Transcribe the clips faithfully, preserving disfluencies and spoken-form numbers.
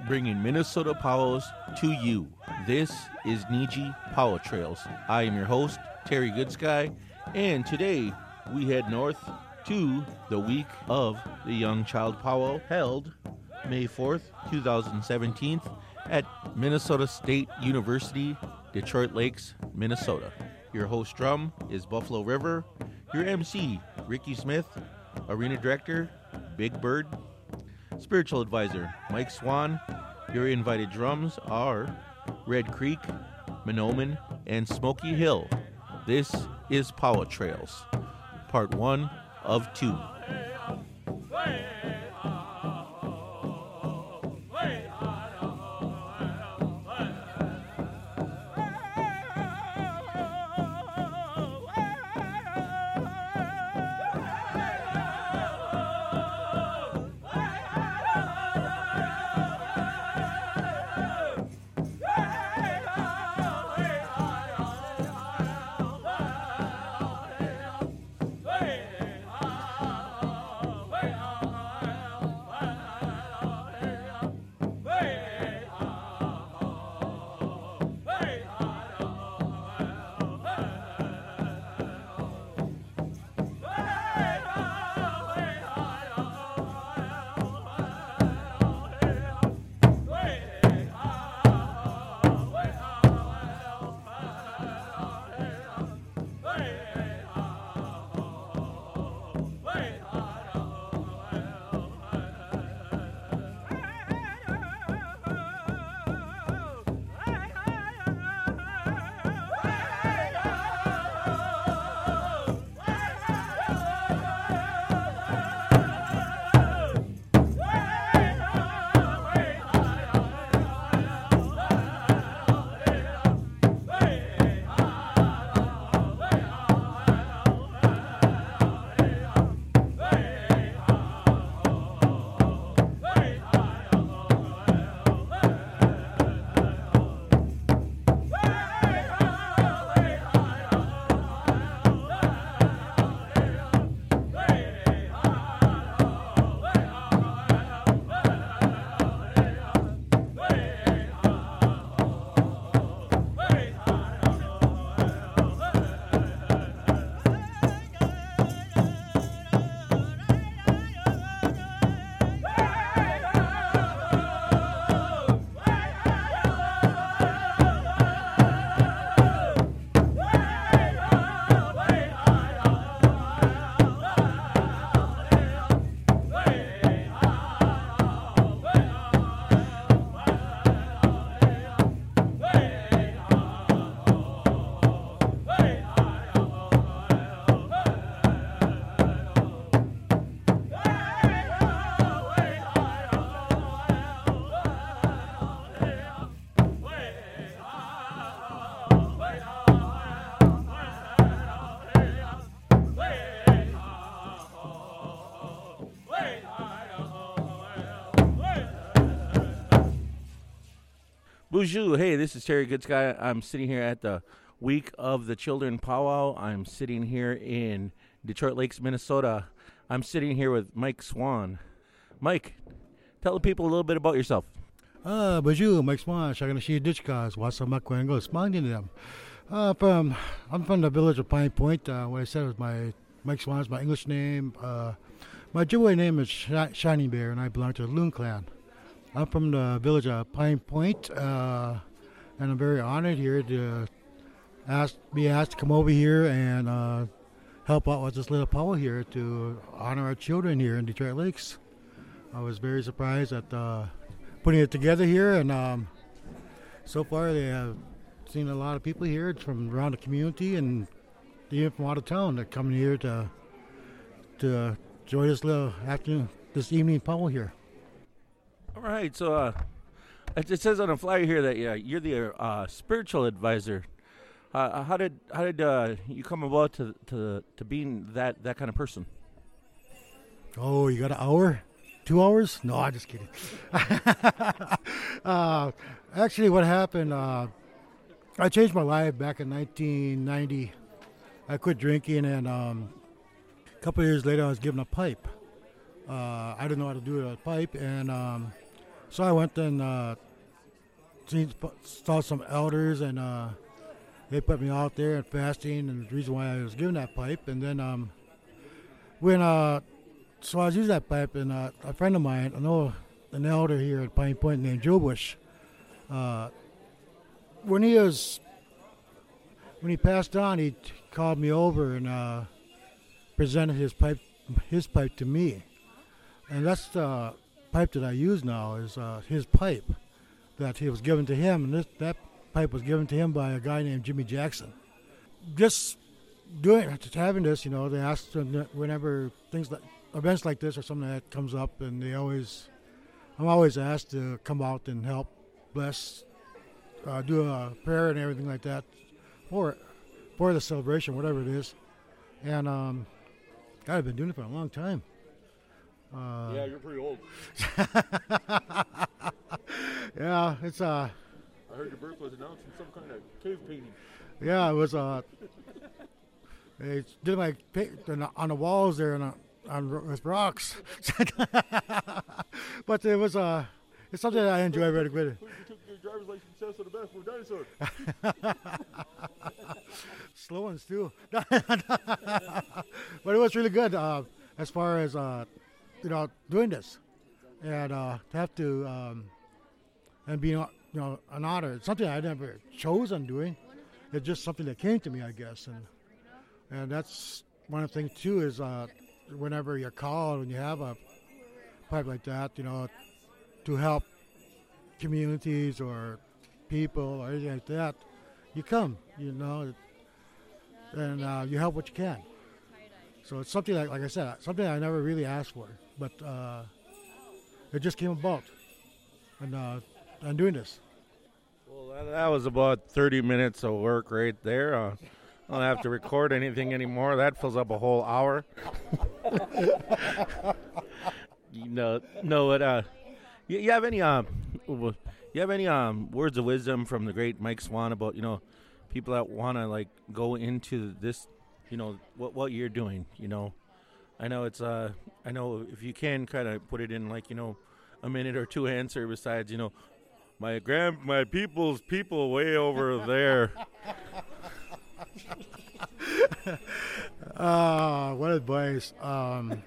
bringing Minnesota powwows to you. This is Niji Powwow Trails. I am your host, Terry Goodsky, and today we head north to the week of the Young Child Powwow held May fourth, twenty seventeen at Minnesota State University, Detroit Lakes, Minnesota. Your host drum is Buffalo River. Your M C, Ricky Smith. Arena Director, Big Bird. Spiritual Advisor, Mike Swan. Your invited drums are Red Creek, Mahnomen, and Smoky Hill. This is Powwow Trails, part one of two. Bonjour. Hey, this is Terry Goodsky. I'm sitting here at the week of the Children Powwow. I'm sitting here in Detroit Lakes, Minnesota. I'm sitting here with Mike Swan. Mike, tell the people a little bit about yourself. Ah, bonjour, Mike Swan. Shagana shi ditchkas. Wasa makwengo. Smangin them. Uh, from I'm from the village of Pine Point. Uh, what I said was my Mike Swan is my English name. Uh, my Ojibwe name is Sh- Shining Bear, and I belong to the Loon Clan. I'm from the village of Pine Point, uh, and I'm very honored here to ask, be asked to come over here and uh, help out with this little powwow here to honor our children here in Detroit Lakes. I was very surprised at uh, putting it together here, and um, so far they have seen a lot of people here from around the community and even from out of town that come here to to enjoy this little afternoon, this evening powwow here. All right, so uh, it, it says on the flyer here that yeah, you're the uh, spiritual advisor. Uh, how did how did uh, you come about to to to being that, that kind of person? Oh, you got an hour? Two hours? No, I'm just kidding. uh, actually, what happened, uh, I changed my life back in nineteen ninety. I quit drinking, and um, a couple of years later, I was given a pipe. Uh, I didn't know how to do it with a pipe, and um, So I went and uh, seen, saw some elders, and uh, they put me out there and fasting, and the reason why I was given that pipe. And then um, when uh, so I was using that pipe, and uh, a friend of mine, I know an elder here at Pine Point named Joe Bush, uh, when he was when he passed on, he t- called me over and uh, presented his pipe his pipe to me, and that's the pipe that I use now is uh, his pipe that he was given to him, and this, that pipe was given to him by a guy named Jimmy Jackson. Just doing just having this, you know, they ask them whenever things like events like this or something like that comes up, and they always, I'm always asked to come out and help, bless, uh, do a prayer and everything like that for for the celebration, whatever it is. And um, God, I've been doing it for a long time. Uh, Yeah, you're pretty old. yeah, it's uh, I heard your birth was announced in some kind of cave painting. yeah, it was uh, they did my pa- on the walls there and uh, on with rocks, but it was uh, it's something that I enjoy very good. You took your driver's license test on the back for a dinosaur. Slow ones too, but it was really good uh, as far as uh, you know doing this, and uh, to have to um, and being you know an honor. It's something I never chose on doing. It's just something that came to me, I guess, and and that's one of the things too is uh, whenever you're called and you have a pipe like that, you know, to help communities or people or anything like that, you come, you know, and uh, you help what you can. So it's something like, like I said, something I never really asked for, but uh, it just came about, and uh, I'm doing this. Well, that, that was about thirty minutes of work right there. Uh, I don't have to record anything anymore. That fills up a whole hour. you know, know what? Uh, you, you have any um, you have any um words of wisdom from the great Mike Swan about you know people that want to like go into this, you know what what you're doing. You know, I know it's uh, I know if you can kind of put it in like you know a minute or two answer besides you know my grand my people's people way over there. uh, what advice? Um,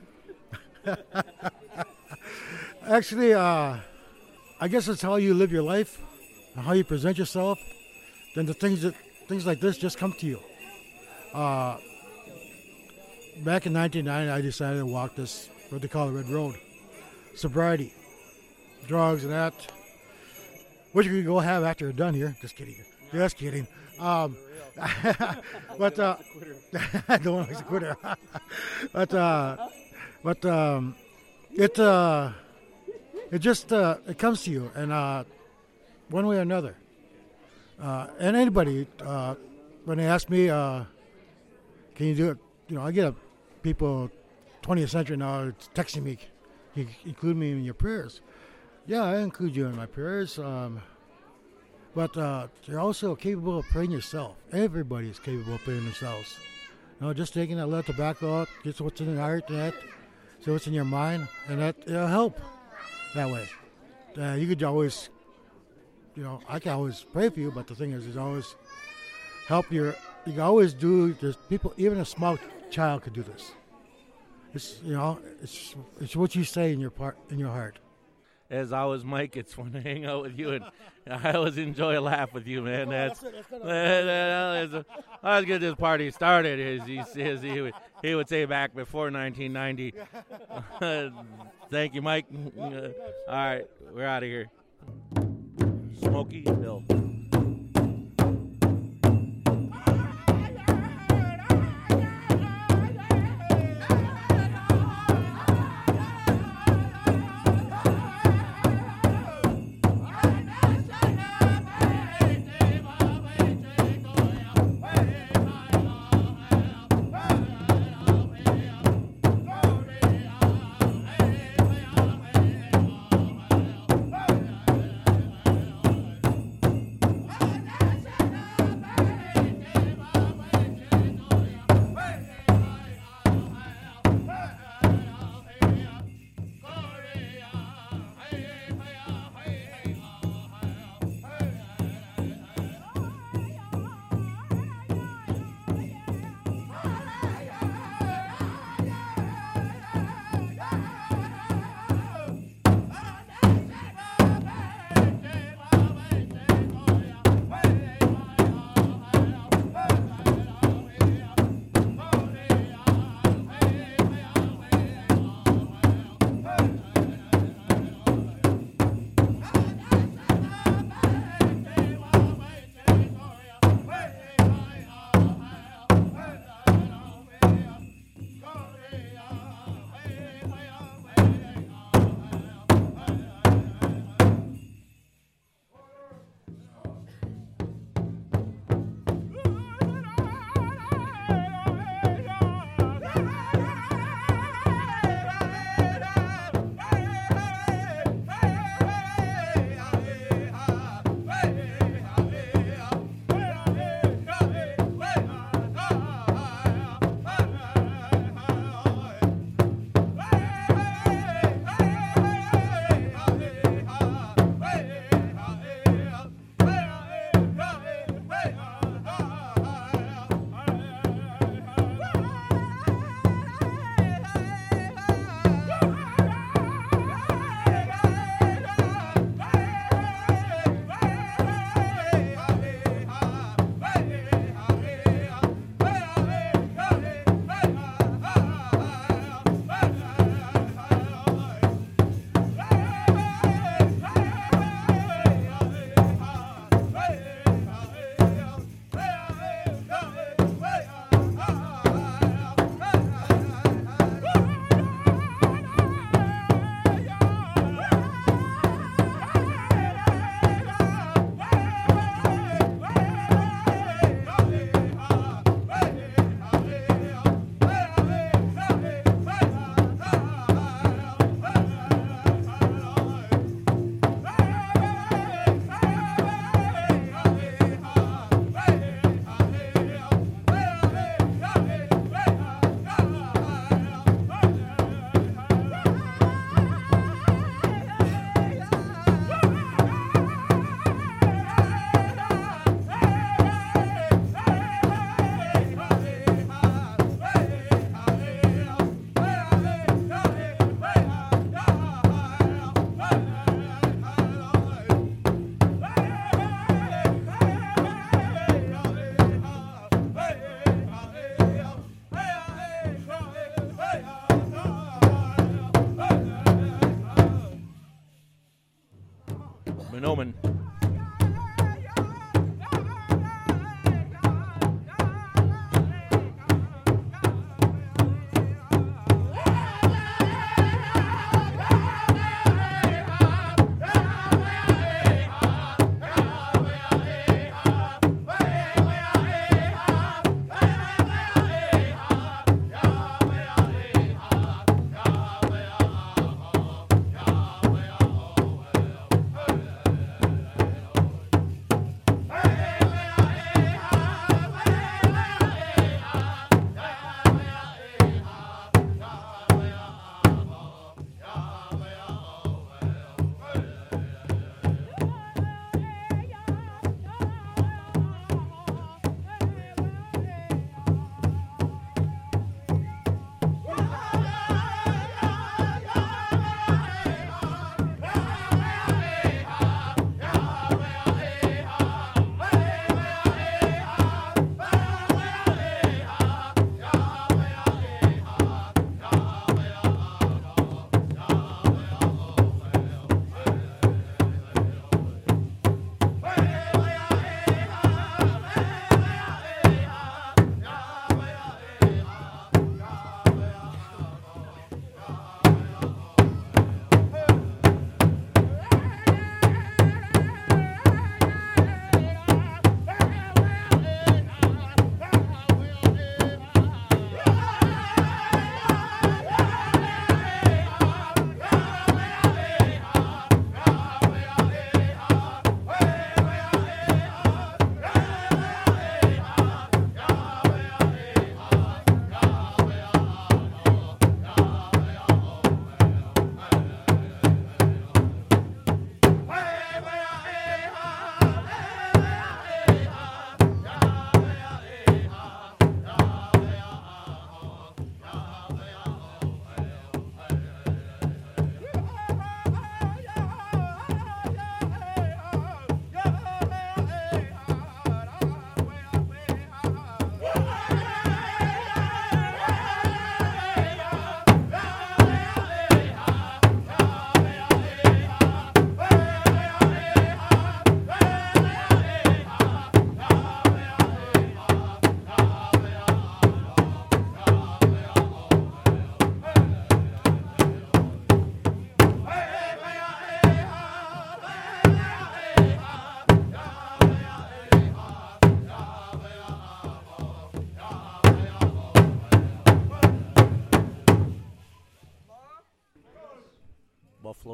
actually, uh, I guess it's how you live your life, and how you present yourself. Then the things that things like this just come to you. Uh, back in nineteen ninety, I decided to walk this what they call the Red Road, sobriety, drugs, and that. Which you can go have after you're done here. Just kidding. Just kidding. Um, but uh, I don't want to quit her. but uh, but um, it uh, it just uh, it comes to you, and uh, one way or another. Uh, and anybody uh, when they ask me, uh, can you do it? You know, I get a, people twentieth century now it's texting me, you include me in your prayers. Yeah, I include you in my prayers. Um, But uh, you're also capable of praying yourself. Everybody is capable of praying themselves. You know, just taking that little tobacco out, gets what's in your heart, and that, so what's in your mind, and that it'll help that way. Uh, you could always, you know, I can always pray for you, but the thing is, is always help your. You can always do. There's people, even a small child could do this. It's you know, it's it's what you say in your part in your heart. As always, Mike, it's fun to hang out with you, and I always enjoy a laugh with you, man. That's, that's let's get this party started. As he says, he would, he would say back before nineteen ninety. Thank you, Mike. All right, we're out of here. Smokey Bill.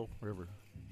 Buffalo River.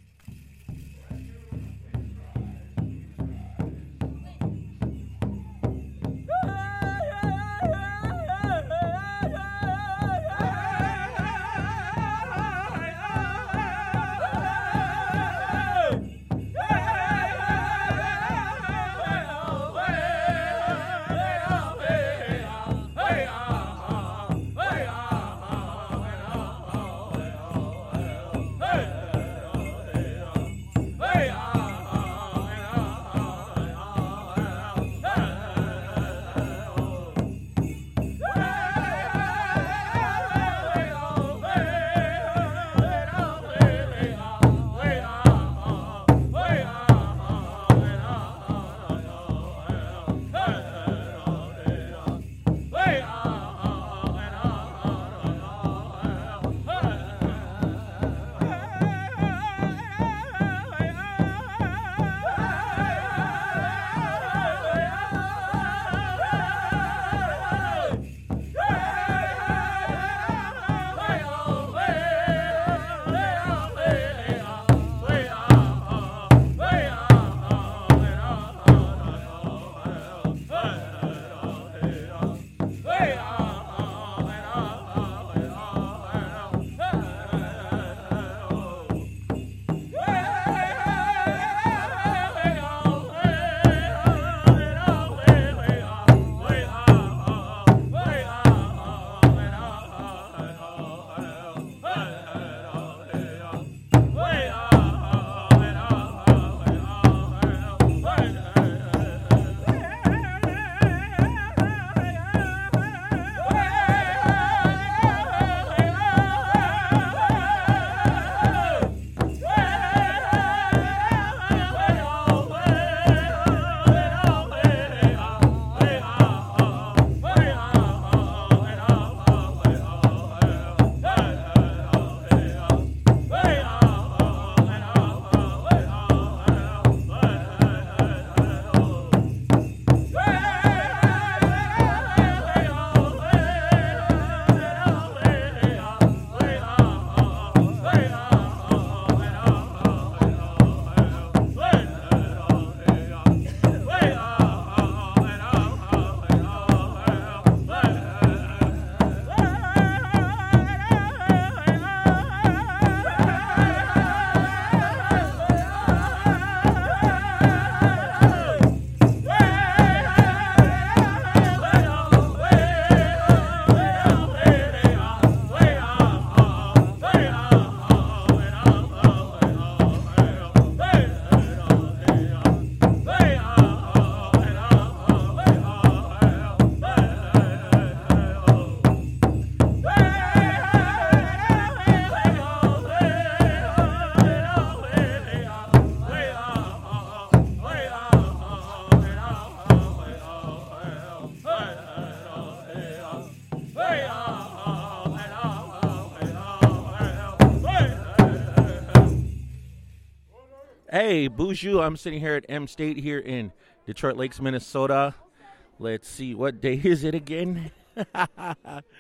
Hey, Bonjour. I'm sitting here at M State here in Detroit Lakes, Minnesota. Let's see, what day is it again? Oh,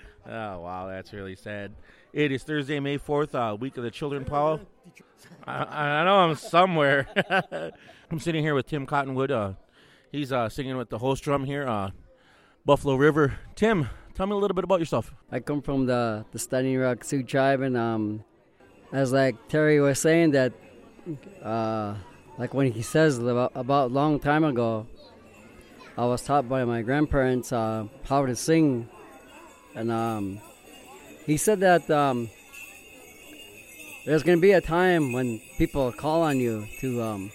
wow, that's really sad. It is Thursday, May fourth, uh, week of the Children Powwow. I, I know I'm somewhere. I'm sitting here with Tim Cottonwood. Uh, he's uh, singing with the host drum here, uh, Buffalo River. Tim, tell me a little bit about yourself. I come from the, the Standing Rock Sioux tribe, and um, as like Terry was saying that, uh, like when he says about, about a long time ago, I was taught by my grandparents uh, how to sing, and um, he said that um, there's going to be a time when people call on you to um,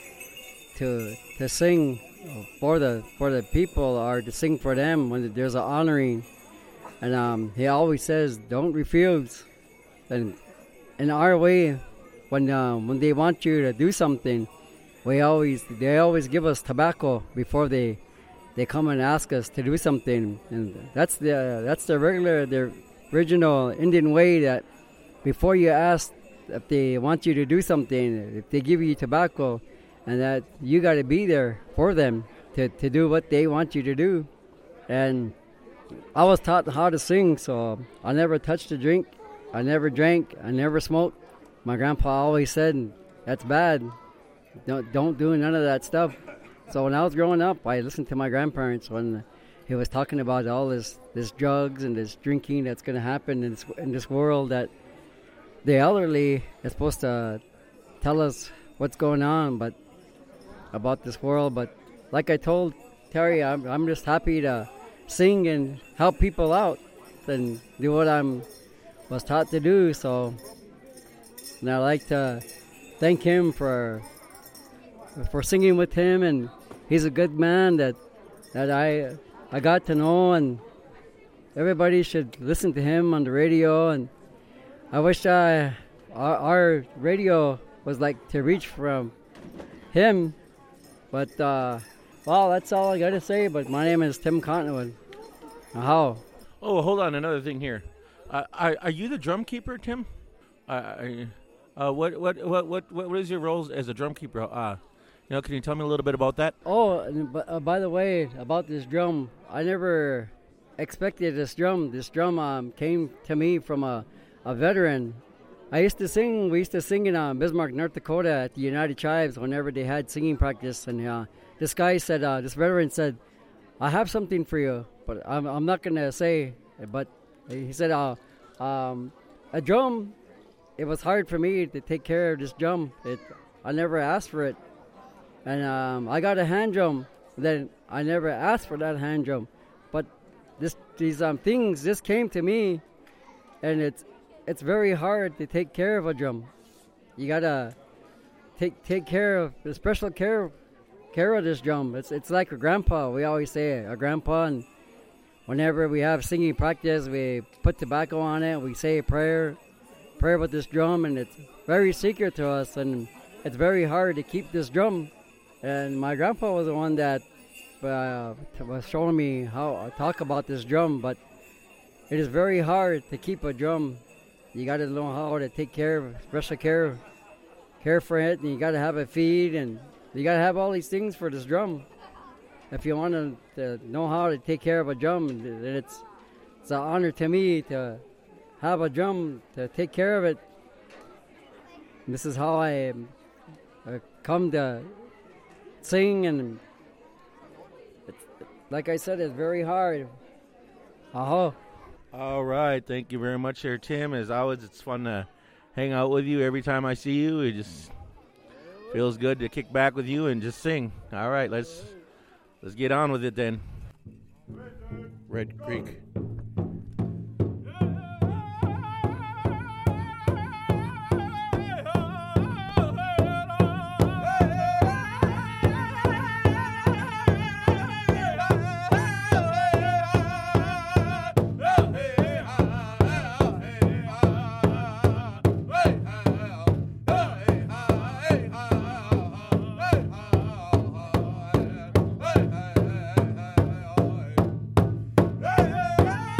to to sing for the for the people or to sing for them when there's an honoring, and um, he always says don't refuse, and in our way, when uh, when they want you to do something, we always they always give us tobacco before they. They come and ask us to do something, and that's the that's the regular, the original Indian way that before you ask if they want you to do something, if they give you tobacco, and that you got to be there for them to, to do what they want you to do. And I was taught how to sing, so I never touched a drink, I never drank, I never smoked, my grandpa always said, that's bad. Don't, don't do none of that stuff. So when I was growing up, I listened to my grandparents when he was talking about all this, this drugs and this drinking that's going to happen in this, in this world, that the elderly is supposed to tell us what's going on but about this world. But like I told Terry, I'm, I'm just happy to sing and help people out and do what I'm was taught to do. So, and I like to thank him for for singing with him, and he's a good man that that I I got to know, and everybody should listen to him on the radio. And I wish I our, our radio was like to reach from him, but uh, well, that's all I gotta say. But my name is Tim Cottonwood. How? Oh, hold on, another thing here. Uh, are, are you the drum keeper, Tim? Uh, I- uh, what, what what what what is your role as a drum keeper? Uh, you know, can you tell me a little bit about that? Oh, and b- uh, by the way, about this drum, I never expected this drum. This drum um, came to me from a, a veteran. I used to sing, we used to sing in uh, Bismarck, North Dakota at the United Tribes whenever they had singing practice. And uh, this guy said, uh, this veteran said, I have something for you, but I'm, I'm not going to say. But he said, uh, um, a drum, it was hard for me to take care of this drum. It, I never asked for it. And um, I got a hand drum. Then I never asked for that hand drum. But this, these um, things, this came to me, and it's it's very hard to take care of a drum. You gotta take take care of the special care care of this drum. It's it's like a grandpa. We always say a grandpa. And whenever we have singing practice, we put tobacco on it. We say a prayer, prayer with this drum, and it's very secret to us. And it's very hard to keep this drum. And my grandpa was the one that uh, was showing me how to talk about this drum. But it is very hard to keep a drum. You got to know how to take care of, special care, care for it, and you got to have a feed, and you got to have all these things for this drum. If you want to, to know how to take care of a drum, then it's it's an honor to me to have a drum to take care of it. And this is how I uh, come to sing, and it's, like I said, it's very hard. Uh-huh. All right, thank you very much there, Tim. As always, it's fun to hang out with you every time I see you. It just feels good to kick back with you and just sing. All right, let's let's get on with it then. Red Creek. Hey!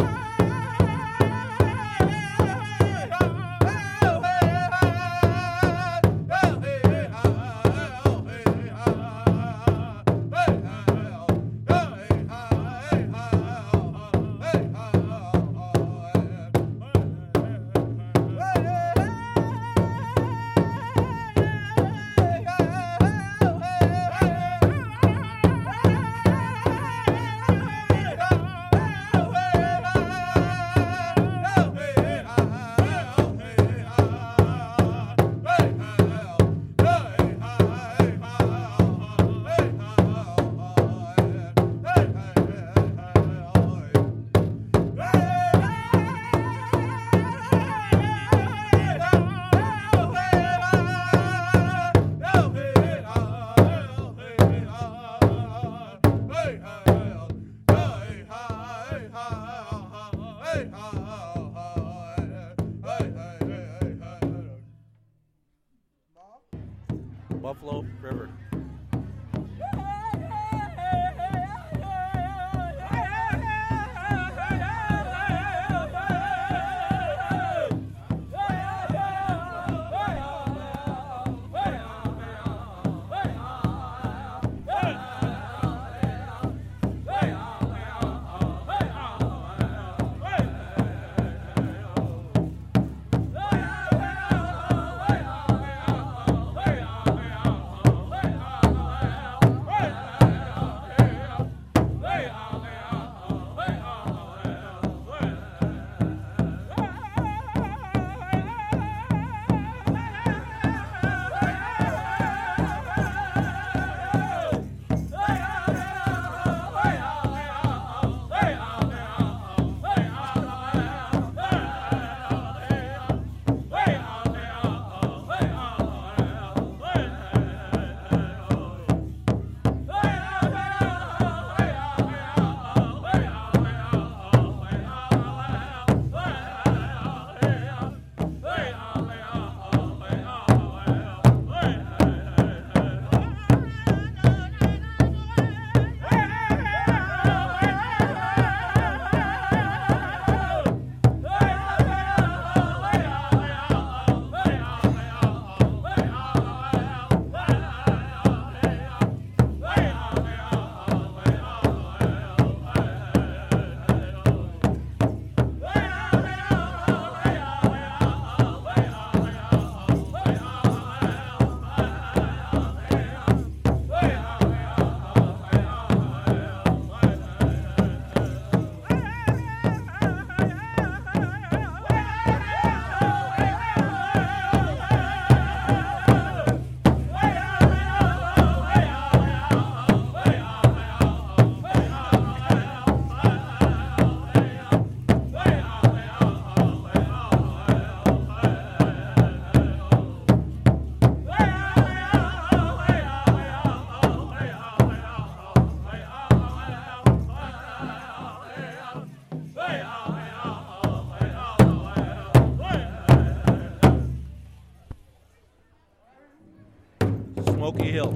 Hill.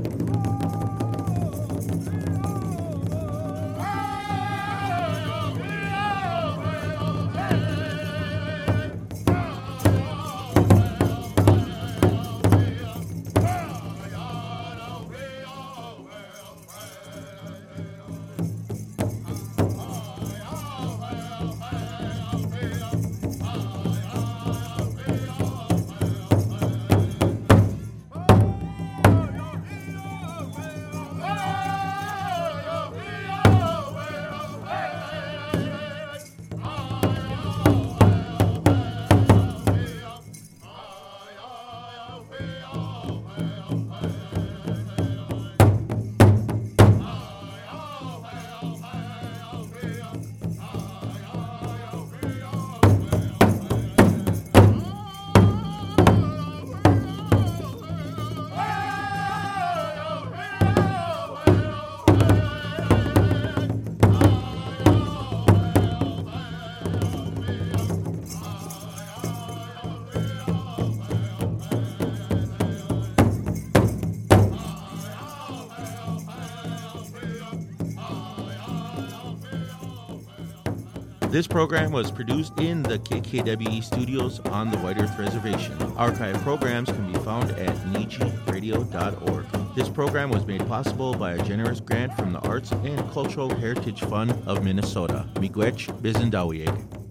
This program was produced in the K K W E studios on the White Earth Reservation. Archive programs can be found at niji radio dot org. This program was made possible by a generous grant from the Arts and Cultural Heritage Fund of Minnesota. Miigwech Bizendawieg.